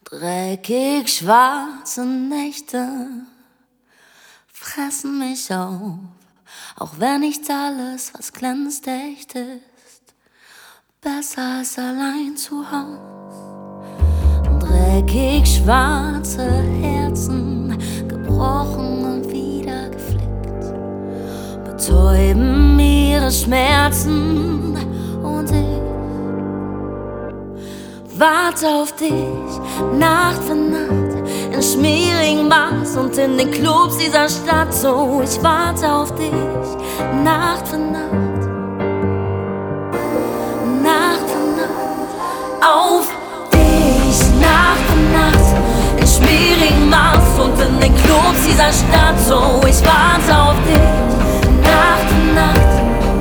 Dreckig schwarze Nächte fressen mich auf, auch wenn nicht alles, was glänzt, echt ist. Besser als allein zu Haus. Dreckig schwarze Herzen, gebrochen und wieder geflickt, betäuben ihre Schmerzen und ich warte auf dich, Nacht für Nacht, in schmierigen Bars und in den Clubs dieser Stadt. So, ich warte auf dich, Nacht für Nacht, Nacht für Nacht, auf dich, Nacht für Nacht, in schmierigen Bars und in den Clubs dieser Stadt. So, ich warte auf dich, Nacht für Nacht,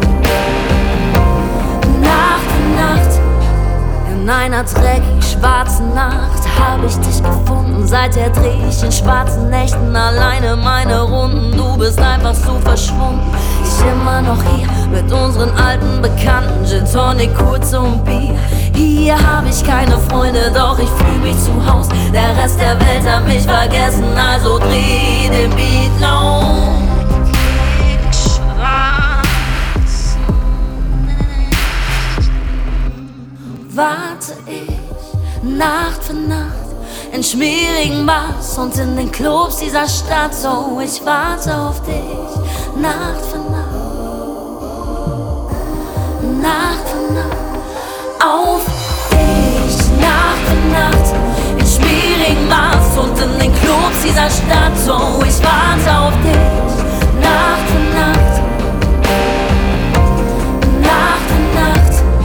Nacht für Nacht. In einer dreckig schwarzen Nacht hab ich dich gefunden. Seither dreh ich in schwarzen Nächten alleine meine Runden. Du bist einfach so verschwunden. Ich immer noch hier mit unseren alten Bekannten, Gin Tonic, Kurze und Bier. Hier hab ich keine Freunde, doch ich fühl mich zu Haus. Der Rest der Welt hat mich vergessen, also dreh den Beat laut. Warte ich, Nacht für Nacht, in schmierigen Bars und in den Clubs dieser Stadt. So, ich warte auf dich, Nacht für Nacht, Nacht für Nacht, auf dich, Nacht für Nacht, in schmierigen Bars und in den Clubs dieser Stadt. So, ich warte auf dich, Nacht für Nacht, Nacht für Nacht.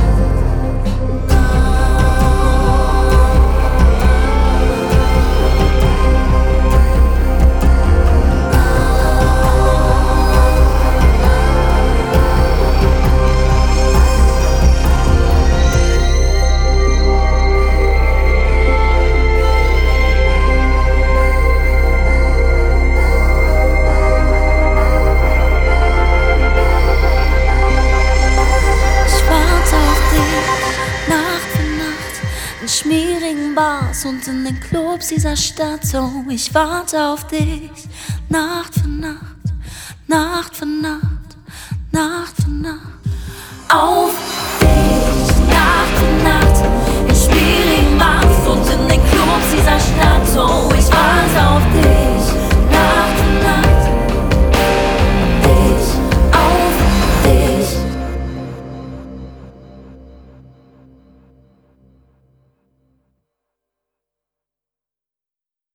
Schmierigen Bars und in den Clubs dieser Stadt. So, ich warte auf dich, Nacht für Nacht, Nacht für Nacht, Nacht für Nacht, auf dich, Nacht für Nacht.